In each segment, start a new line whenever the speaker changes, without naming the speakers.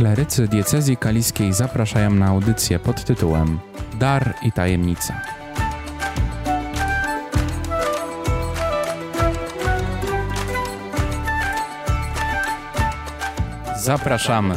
Klerycy diecezji kaliskiej zapraszają na audycję pod tytułem Dar i tajemnica. Zapraszamy!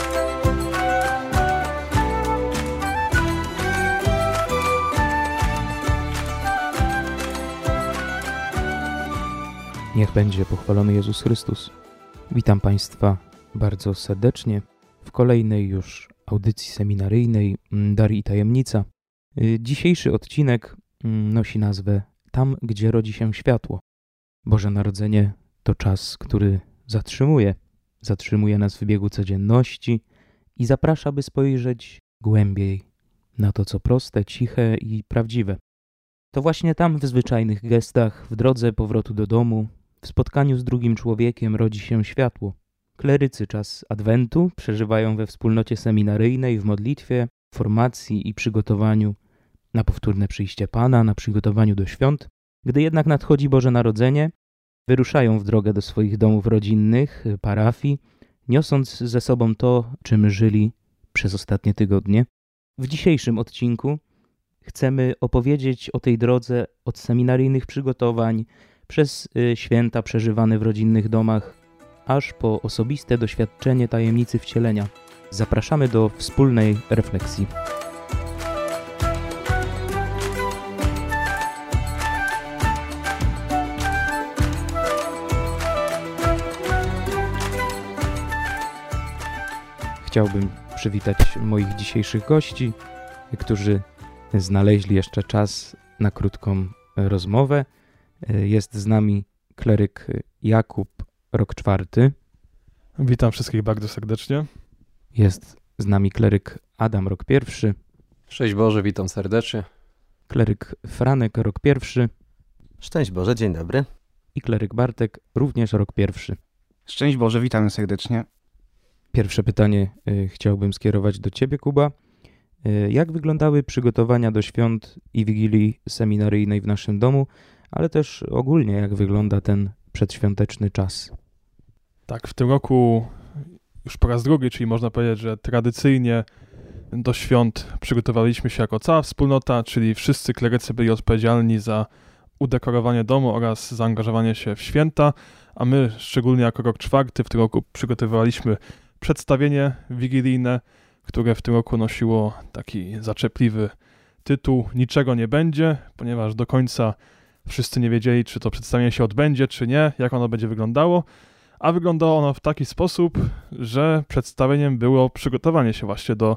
Niech będzie pochwalony Jezus Chrystus. Witam Państwa bardzo serdecznie w kolejnej już audycji seminaryjnej Dar i tajemnica. Dzisiejszy odcinek nosi nazwę Tam, gdzie rodzi się światło. Boże Narodzenie to czas, który zatrzymuje nas w biegu codzienności i zaprasza, by spojrzeć głębiej na to, co proste, ciche i prawdziwe. To właśnie tam, w zwyczajnych gestach, w drodze powrotu do domu, w spotkaniu z drugim człowiekiem rodzi się światło. Klerycy czas Adwentu przeżywają we wspólnocie seminaryjnej, w modlitwie, formacji i przygotowaniu na powtórne przyjście Pana, na przygotowaniu do świąt. Gdy jednak nadchodzi Boże Narodzenie, wyruszają w drogę do swoich domów rodzinnych, parafii, niosąc ze sobą to, czym żyli przez ostatnie tygodnie. W dzisiejszym odcinku chcemy opowiedzieć o tej drodze od seminaryjnych przygotowań, przez święta przeżywane w rodzinnych domach, aż po osobiste doświadczenie tajemnicy wcielenia. Zapraszamy do wspólnej refleksji. Chciałbym przywitać moich dzisiejszych gości, którzy znaleźli jeszcze czas na krótką rozmowę. Jest z nami kleryk Jakub, rok 4.
Witam wszystkich bardzo serdecznie.
Jest z nami kleryk Adam, rok 1.
Szczęść Boże, witam serdecznie.
Kleryk Franek, rok 1.
Szczęść Boże, dzień dobry.
I kleryk Bartek, również rok 1.
Szczęść Boże, witamy serdecznie.
Pierwsze pytanie chciałbym skierować do Ciebie, Kuba. Jak wyglądały przygotowania do świąt i Wigilii seminaryjnej w naszym domu, ale też ogólnie jak wygląda ten przedświąteczny czas?
Tak, w tym roku już po raz drugi, czyli można powiedzieć, że tradycyjnie do świąt przygotowaliśmy się jako cała wspólnota, czyli wszyscy klerycy byli odpowiedzialni za udekorowanie domu oraz zaangażowanie się w święta, a my, szczególnie jako rok 4, w tym roku przygotowywaliśmy przedstawienie wigilijne, które w tym roku nosiło taki zaczepliwy tytuł Niczego nie będzie, ponieważ do końca wszyscy nie wiedzieli, czy to przedstawienie się odbędzie, czy nie, jak ono będzie wyglądało, a wyglądało ono w taki sposób, że przedstawieniem było przygotowanie się właśnie do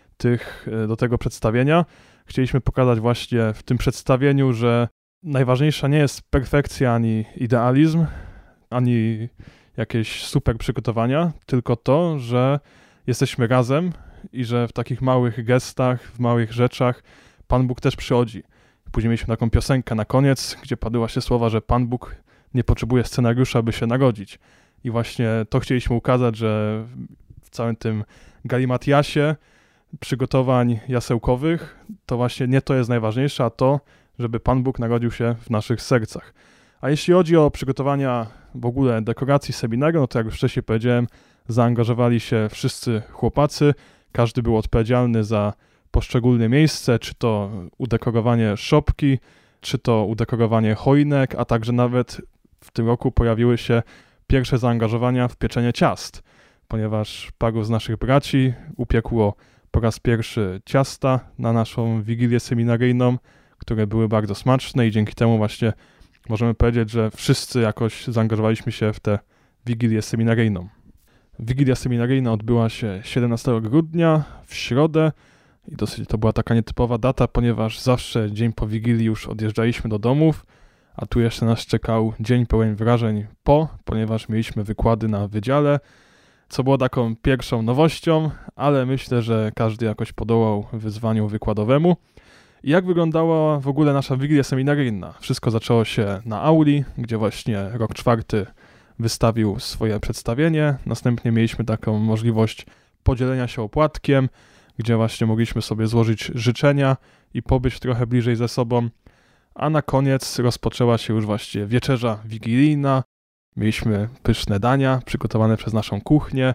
tego przedstawienia. Chcieliśmy pokazać właśnie w tym przedstawieniu, że najważniejsza nie jest perfekcja ani idealizm, ani jakieś super przygotowania, tylko to, że jesteśmy razem i że w takich małych gestach, w małych rzeczach Pan Bóg też przychodzi. Później mieliśmy taką piosenkę na koniec, gdzie padły właśnie słowa, że Pan Bóg nie potrzebuje scenariusza, by się narodzić. I właśnie to chcieliśmy ukazać, że w całym tym galimatiasie przygotowań jasełkowych to właśnie nie to jest najważniejsze, a to, żeby Pan Bóg narodził się w naszych sercach. A jeśli chodzi o przygotowania w ogóle dekoracji seminarium, no to jak już wcześniej powiedziałem, zaangażowali się wszyscy chłopacy, każdy był odpowiedzialny za poszczególne miejsce, czy to udekorowanie szopki, czy to udekorowanie choinek, a także nawet w tym roku pojawiły się pierwsze zaangażowania w pieczenie ciast, ponieważ paru z naszych braci upiekło po raz pierwszy ciasta na naszą wigilię seminaryjną, które były bardzo smaczne i dzięki temu właśnie możemy powiedzieć, że wszyscy jakoś zaangażowaliśmy się w tę wigilię seminaryjną. Wigilia seminaryjna odbyła się 17 grudnia w środę i dosyć to była taka nietypowa data, ponieważ zawsze dzień po Wigilii już odjeżdżaliśmy do domów, a tu jeszcze nas czekał dzień pełen wrażeń ponieważ mieliśmy wykłady na wydziale, co było taką pierwszą nowością, ale myślę, że każdy jakoś podołał wyzwaniu wykładowemu. I jak wyglądała w ogóle nasza Wigilia seminaryjna? Wszystko zaczęło się na auli, gdzie właśnie rok 4 wystawił swoje przedstawienie. Następnie mieliśmy taką możliwość podzielenia się opłatkiem, gdzie właśnie mogliśmy sobie złożyć życzenia i pobyć trochę bliżej ze sobą. A na koniec rozpoczęła się już właściwie wieczerza wigilijna. Mieliśmy pyszne dania przygotowane przez naszą kuchnię.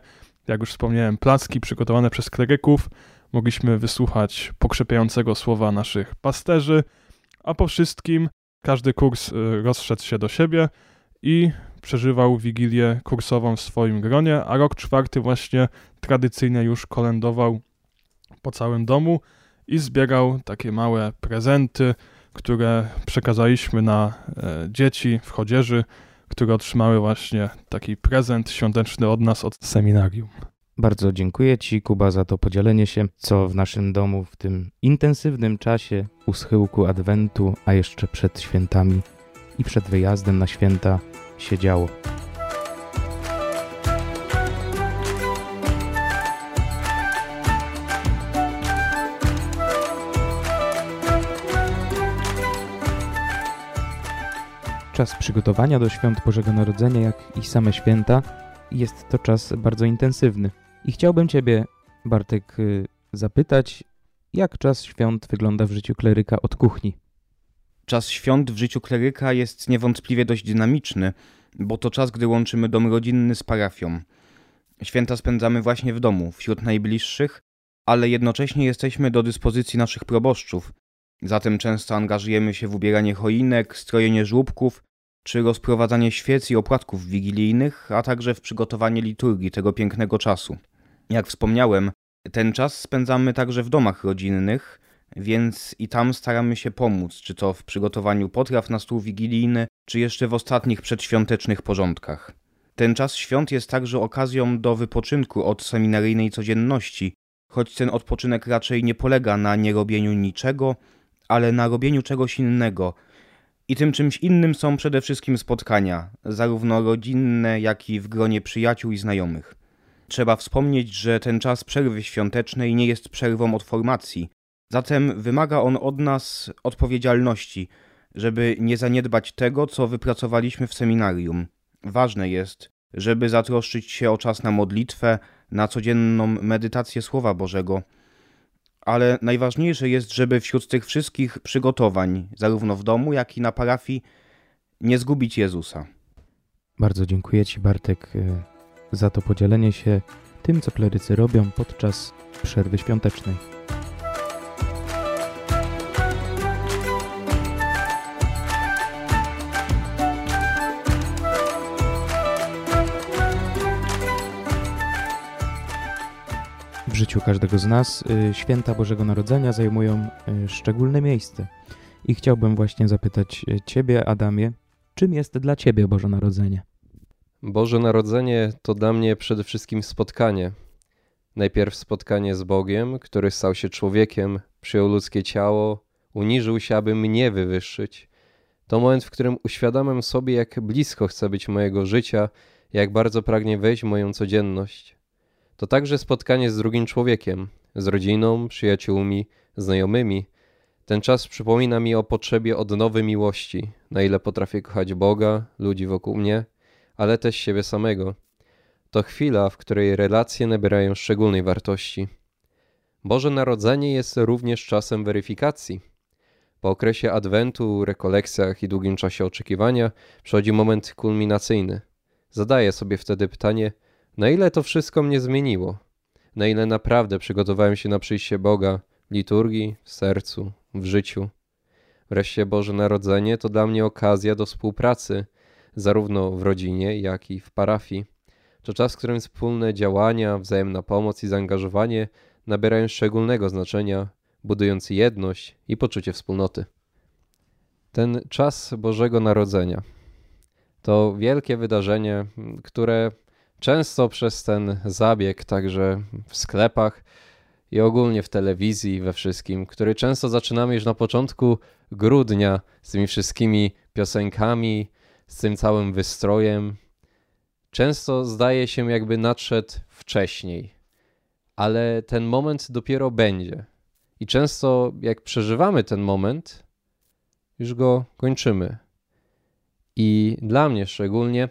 jak już wspomniałem, placki przygotowane przez kleryków. Mogliśmy wysłuchać pokrzepiającego słowa naszych pasterzy, a po wszystkim każdy kurs rozszedł się do siebie i przeżywał Wigilię kursową w swoim gronie, a rok czwarty właśnie tradycyjnie już kolędował po całym domu i zbierał takie małe prezenty, które przekazaliśmy na dzieci w Chodzieży, które otrzymały właśnie taki prezent świąteczny od nas, od seminarium.
Bardzo dziękuję Ci, Kuba, za to podzielenie się, co w naszym domu w tym intensywnym czasie u schyłku Adwentu, a jeszcze przed świętami i przed wyjazdem na święta się działo. Czas przygotowania do świąt Bożego Narodzenia, jak i same święta, jest to czas bardzo intensywny. I chciałbym Ciebie, Bartek, zapytać, jak czas świąt wygląda w życiu kleryka od kuchni?
Czas świąt w życiu kleryka jest niewątpliwie dość dynamiczny, bo to czas, gdy łączymy dom rodzinny z parafią. Święta spędzamy właśnie w domu, wśród najbliższych, ale jednocześnie jesteśmy do dyspozycji naszych proboszczów. Zatem często angażujemy się w ubieranie choinek, strojenie żłóbków, czy rozprowadzanie świec i opłatków wigilijnych, a także w przygotowanie liturgii tego pięknego czasu. Jak wspomniałem, ten czas spędzamy także w domach rodzinnych, więc i tam staramy się pomóc, czy to w przygotowaniu potraw na stół wigilijny, czy jeszcze w ostatnich przedświątecznych porządkach. Ten czas świąt jest także okazją do wypoczynku od seminaryjnej codzienności, choć ten odpoczynek raczej nie polega na nierobieniu niczego, ale na robieniu czegoś innego. I tym czymś innym są przede wszystkim spotkania, zarówno rodzinne, jak i w gronie przyjaciół i znajomych. Trzeba wspomnieć, że ten czas przerwy świątecznej nie jest przerwą od formacji, zatem wymaga on od nas odpowiedzialności, żeby nie zaniedbać tego, co wypracowaliśmy w seminarium. Ważne jest, żeby zatroszczyć się o czas na modlitwę, na codzienną medytację Słowa Bożego, ale najważniejsze jest, żeby wśród tych wszystkich przygotowań, zarówno w domu, jak i na parafii, nie zgubić Jezusa.
Bardzo dziękuję Ci, Bartek, za to podzielenie się tym, co klerycy robią podczas przerwy świątecznej. W życiu każdego z nas święta Bożego Narodzenia zajmują szczególne miejsce. I chciałbym właśnie zapytać Ciebie, Adamie, czym jest dla Ciebie Boże Narodzenie?
Boże Narodzenie to dla mnie przede wszystkim spotkanie. Najpierw spotkanie z Bogiem, który stał się człowiekiem, przyjął ludzkie ciało, uniżył się, aby mnie wywyższyć. To moment, w którym uświadamiam sobie, jak blisko chce być mojego życia, jak bardzo pragnie wejść w moją codzienność. To także spotkanie z drugim człowiekiem, z rodziną, przyjaciółmi, znajomymi. Ten czas przypomina mi o potrzebie odnowy miłości, na ile potrafię kochać Boga, ludzi wokół mnie, ale też siebie samego. To chwila, w której relacje nabierają szczególnej wartości. Boże Narodzenie jest również czasem weryfikacji. Po okresie Adwentu, rekolekcjach i długim czasie oczekiwania przychodzi moment kulminacyjny. Zadaję sobie wtedy pytanie, na ile to wszystko mnie zmieniło? Na ile naprawdę przygotowałem się na przyjście Boga w liturgii, w sercu, w życiu? Wreszcie Boże Narodzenie to dla mnie okazja do współpracy, zarówno w rodzinie, jak i w parafii. To czas, w którym wspólne działania, wzajemna pomoc i zaangażowanie nabierają szczególnego znaczenia, budując jedność i poczucie wspólnoty. Ten czas Bożego Narodzenia to wielkie wydarzenie, które często przez ten zabieg, także w sklepach i ogólnie w telewizji, we wszystkim, który często zaczynamy już na początku grudnia z tymi wszystkimi piosenkami, z tym całym wystrojem, często zdaje się, jakby nadszedł wcześniej, ale ten moment dopiero będzie. I często jak przeżywamy ten moment, już go kończymy. I dla mnie szczególnie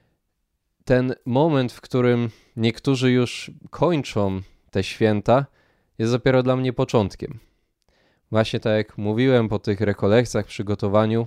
ten moment, w którym niektórzy już kończą te święta, jest dopiero dla mnie początkiem. Właśnie tak jak mówiłem po tych rekolekcjach, przygotowaniu,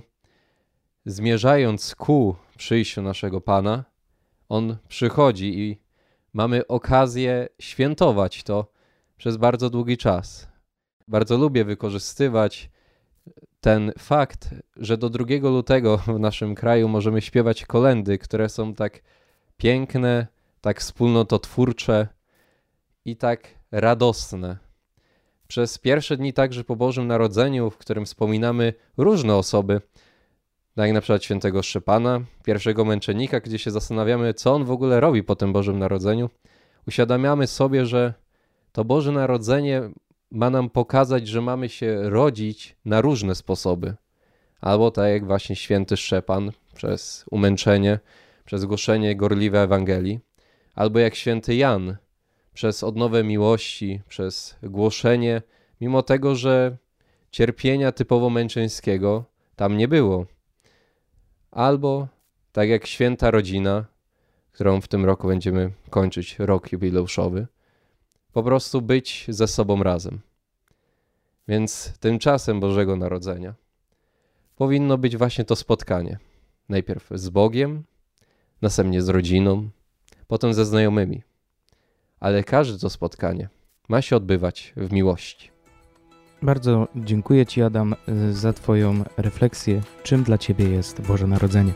zmierzając ku przyjściu naszego Pana, On przychodzi i mamy okazję świętować to przez bardzo długi czas. Bardzo lubię wykorzystywać ten fakt, że do 2 lutego w naszym kraju możemy śpiewać kolędy, które są tak piękne, tak wspólnototwórcze i tak radosne. Przez pierwsze dni także po Bożym Narodzeniu, w którym wspominamy różne osoby, tak jak na przykład świętego Szczepana, pierwszego męczennika, gdzie się zastanawiamy, co on w ogóle robi po tym Bożym Narodzeniu, uświadamiamy sobie, że to Boże Narodzenie ma nam pokazać, że mamy się rodzić na różne sposoby. Albo tak jak właśnie święty Szczepan, przez umęczenie, przez głoszenie gorliwe Ewangelii, albo jak święty Jan, przez odnowę miłości, przez głoszenie, mimo tego, że cierpienia typowo męczeńskiego tam nie było. Albo tak jak święta rodzina, którą w tym roku będziemy kończyć rok jubileuszowy, po prostu być ze sobą razem. Więc tymczasem Bożego Narodzenia powinno być właśnie to spotkanie. Najpierw z Bogiem, następnie z rodziną, potem ze znajomymi. Ale każde to spotkanie ma się odbywać w miłości.
Bardzo dziękuję Ci, Adam, za Twoją refleksję, czym dla Ciebie jest Boże Narodzenie.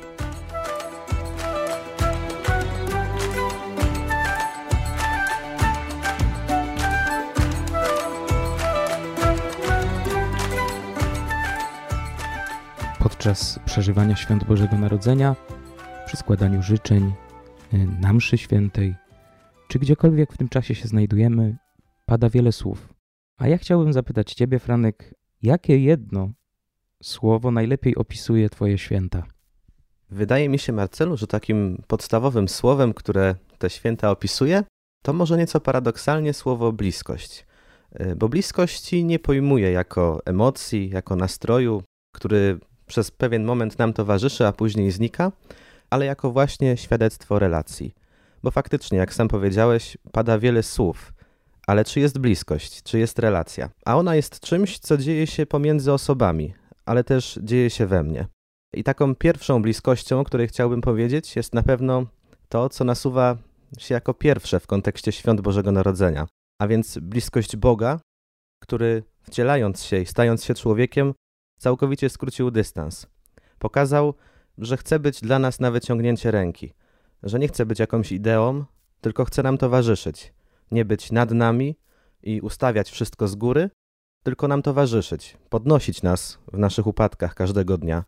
Podczas przeżywania świąt Bożego Narodzenia, przy składaniu życzeń, na mszy świętej, czy gdziekolwiek w tym czasie się znajdujemy, pada wiele słów. A ja chciałbym zapytać Ciebie, Franek, jakie jedno słowo najlepiej opisuje Twoje święta?
Wydaje mi się, Marcelu, że takim podstawowym słowem, które te święta opisuje, to może nieco paradoksalnie słowo bliskość. Bo bliskości nie pojmuję jako emocji, jako nastroju, który przez pewien moment nam towarzyszy, a później znika, ale jako właśnie świadectwo relacji. Bo faktycznie, jak sam powiedziałeś, pada wiele słów, ale czy jest bliskość, czy jest relacja? A ona jest czymś, co dzieje się pomiędzy osobami, ale też dzieje się we mnie. I taką pierwszą bliskością, o której chciałbym powiedzieć, jest na pewno to, co nasuwa się jako pierwsze w kontekście świąt Bożego Narodzenia. A więc bliskość Boga, który wcielając się i stając się człowiekiem, całkowicie skrócił dystans. Pokazał, że chce być dla nas na wyciągnięcie ręki, że nie chce być jakąś ideą, tylko chce nam towarzyszyć. Nie być nad nami i ustawiać wszystko z góry, tylko nam towarzyszyć, podnosić nas w naszych upadkach każdego dnia.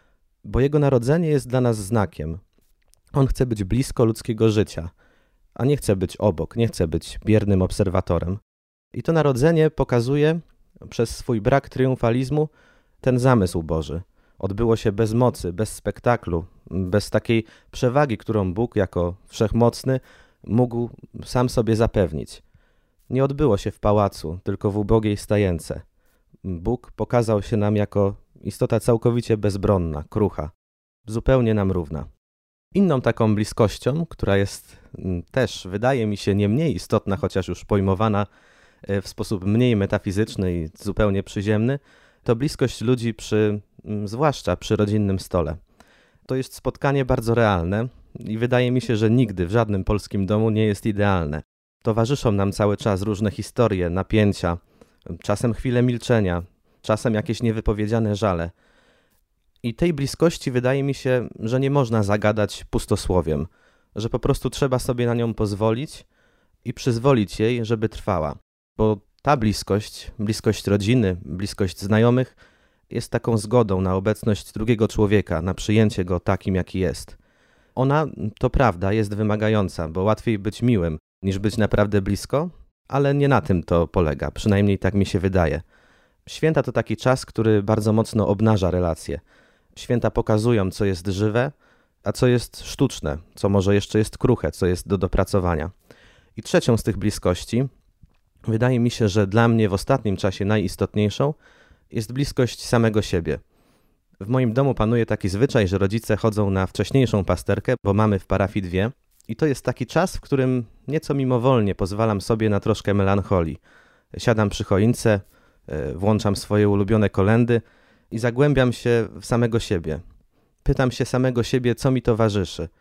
Bo Jego narodzenie jest dla nas znakiem. On chce być blisko ludzkiego życia, a nie chce być obok, nie chce być biernym obserwatorem. I to narodzenie pokazuje przez swój brak triumfalizmu ten zamysł Boży. Odbyło się bez mocy, bez spektaklu, bez takiej przewagi, którą Bóg jako wszechmocny mógł sam sobie zapewnić. Nie odbyło się w pałacu, tylko w ubogiej stajence. Bóg pokazał się nam jako istota całkowicie bezbronna, krucha, zupełnie nam równa. Inną taką bliskością, która jest też, wydaje mi się, nie mniej istotna, chociaż już pojmowana w sposób mniej metafizyczny i zupełnie przyziemny, to bliskość ludzi zwłaszcza przy rodzinnym stole. To jest spotkanie bardzo realne i wydaje mi się, że nigdy w żadnym polskim domu nie jest idealne. Towarzyszą nam cały czas różne historie, napięcia, czasem chwile milczenia, czasem jakieś niewypowiedziane żale. I tej bliskości wydaje mi się, że nie można zagadać pustosłowiem, że po prostu trzeba sobie na nią pozwolić i przyzwolić jej, żeby trwała. Bo ta bliskość rodziny, bliskość znajomych jest taką zgodą na obecność drugiego człowieka, na przyjęcie go takim, jaki jest. Ona, to prawda, jest wymagająca, bo łatwiej być miłym, niż być naprawdę blisko, ale nie na tym to polega, przynajmniej tak mi się wydaje. Święta to taki czas, który bardzo mocno obnaża relacje. Święta pokazują, co jest żywe, a co jest sztuczne, co może jeszcze jest kruche, co jest do dopracowania. I trzecią z tych bliskości, wydaje mi się, że dla mnie w ostatnim czasie najistotniejszą, jest bliskość samego siebie. W moim domu panuje taki zwyczaj, że rodzice chodzą na wcześniejszą pasterkę, bo mamy w parafii 2. I to jest taki czas, w którym nieco mimowolnie pozwalam sobie na troszkę melancholii. Siadam przy choince, włączam swoje ulubione kolędy i zagłębiam się w samego siebie. Pytam się samego siebie, co mi towarzyszy.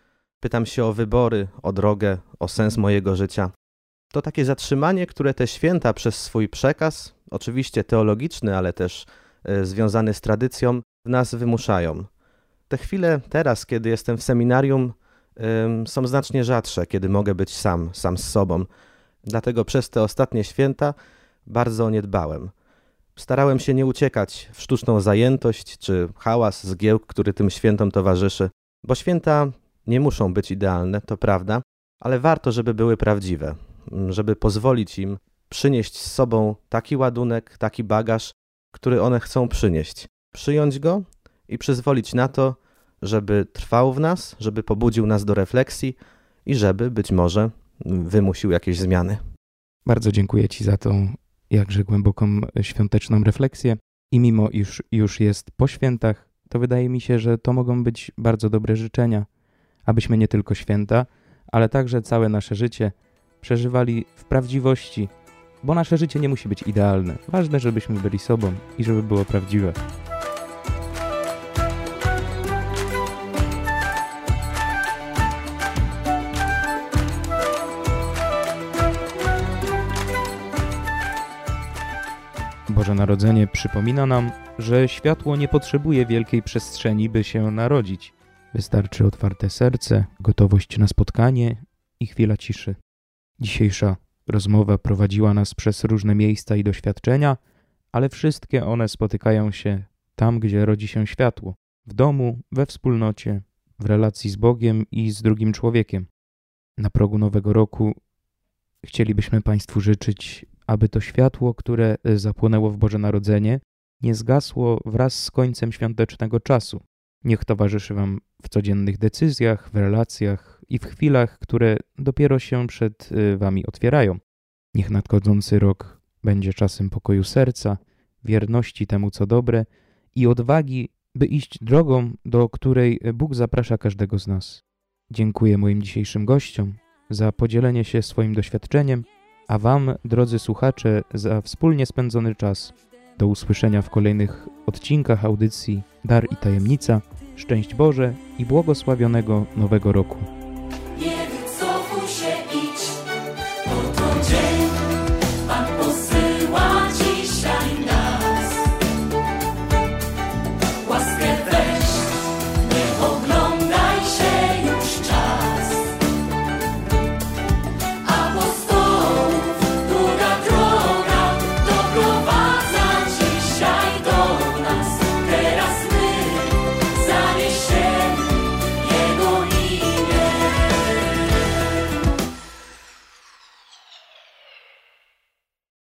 pytam się o wybory, o drogę, o sens mojego życia. To takie zatrzymanie, które te święta przez swój przekaz, oczywiście teologiczny, ale też związany z tradycją, w nas wymuszają. Te chwile teraz, kiedy jestem w seminarium, są znacznie rzadsze, kiedy mogę być sam z sobą. Dlatego przez te ostatnie święta bardzo o nie dbałem. Starałem się nie uciekać w sztuczną zajętość czy hałas, zgiełk, który tym świętom towarzyszy, bo święta nie muszą być idealne, to prawda, ale warto, żeby były prawdziwe, żeby pozwolić im przynieść z sobą taki ładunek, taki bagaż, który one chcą przynieść. Przyjąć go i przyzwolić na to, żeby trwał w nas, żeby pobudził nas do refleksji i żeby być może wymusił jakieś zmiany.
Bardzo dziękuję Ci za tą jakże głęboką świąteczną refleksję i mimo iż już jest po świętach, to wydaje mi się, że to mogą być bardzo dobre życzenia, abyśmy nie tylko święta, ale także całe nasze życie przeżywali w prawdziwości, bo nasze życie nie musi być idealne. Ważne, żebyśmy byli sobą i żeby było prawdziwe. Boże Narodzenie przypomina nam, że światło nie potrzebuje wielkiej przestrzeni, by się narodzić. Wystarczy otwarte serce, gotowość na spotkanie i chwila ciszy. Dzisiejsza rozmowa prowadziła nas przez różne miejsca i doświadczenia, ale wszystkie one spotykają się tam, gdzie rodzi się światło. W domu, we wspólnocie, w relacji z Bogiem i z drugim człowiekiem. Na progu nowego roku chcielibyśmy Państwu życzyć, aby to światło, które zapłonęło w Boże Narodzenie, nie zgasło wraz z końcem świątecznego czasu. Niech towarzyszy Wam w codziennych decyzjach, w relacjach i w chwilach, które dopiero się przed Wami otwierają. Niech nadchodzący rok będzie czasem pokoju serca, wierności temu, co dobre i odwagi, by iść drogą, do której Bóg zaprasza każdego z nas. Dziękuję moim dzisiejszym gościom za podzielenie się swoim doświadczeniem, a Wam, drodzy słuchacze, za wspólnie spędzony czas. Do usłyszenia w kolejnych odcinkach audycji Dar i Tajemnica. Szczęść Boże i błogosławionego Nowego Roku.